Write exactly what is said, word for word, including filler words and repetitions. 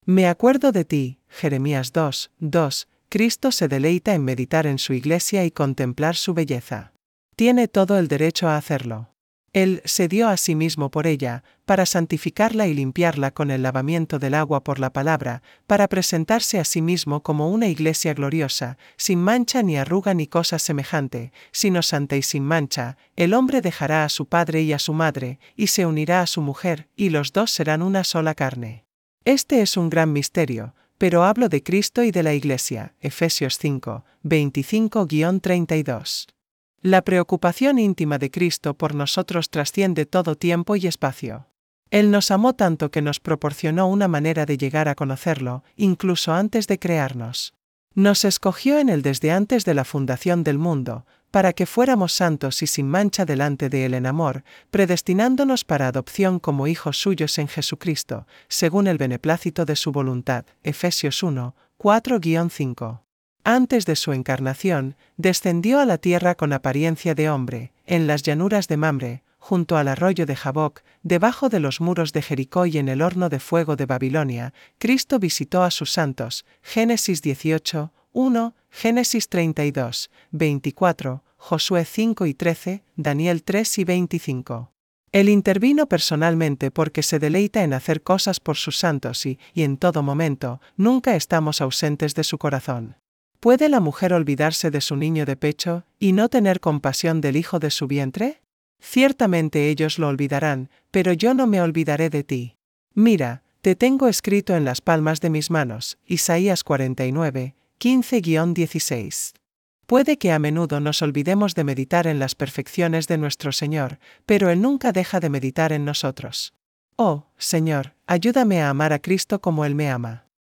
Me acuerdo de ti, Jeremías dos, dos, Cristo se deleita en meditar en su iglesia y contemplar su belleza. Tiene todo el derecho a hacerlo. Él se dio a sí mismo por ella, para santificarla y limpiarla con el lavamiento del agua por la palabra, para presentarse a sí mismo como una iglesia gloriosa, sin mancha ni arruga ni cosa semejante, sino santa y sin mancha. El hombre dejará a su padre y a su madre, y se unirá a su mujer, y los dos serán una sola carne. Este es un gran misterio, pero hablo de Cristo y de la iglesia. Efesios cinco, veinticinco a treinta y dos. La preocupación íntima de Cristo por nosotros trasciende todo tiempo y espacio. Él nos amó tanto que nos proporcionó una manera de llegar a conocerlo, incluso antes de crearnos. Nos escogió en Él desde antes de la fundación del mundo, para que fuéramos santos y sin mancha delante de Él en amor, predestinándonos para adopción como hijos suyos en Jesucristo, según el beneplácito de su voluntad. Efesios uno, cuatro a cinco. Antes de su encarnación, descendió a la tierra con apariencia de hombre, en las llanuras de Mamre, junto al arroyo de Jaboc, debajo de los muros de Jericó y en el horno de fuego de Babilonia. Cristo visitó a sus santos. Génesis dieciocho, uno, Génesis treinta y dos, veinticuatro, Josué cinco y trece, Daniel tres y veinticinco. Él intervino personalmente porque se deleita en hacer cosas por sus santos y, y en todo momento, nunca estamos ausentes de su corazón. ¿Puede la mujer olvidarse de su niño de pecho, y no tener compasión del hijo de su vientre? Ciertamente ellos lo olvidarán, pero yo no me olvidaré de ti. Mira, te tengo escrito en las palmas de mis manos. Isaías cuarenta y nueve, quince a dieciséis. Puede que a menudo nos olvidemos de meditar en las perfecciones de nuestro Señor, pero Él nunca deja de meditar en nosotros. Oh, Señor, ayúdame a amar a Cristo como Él me ama.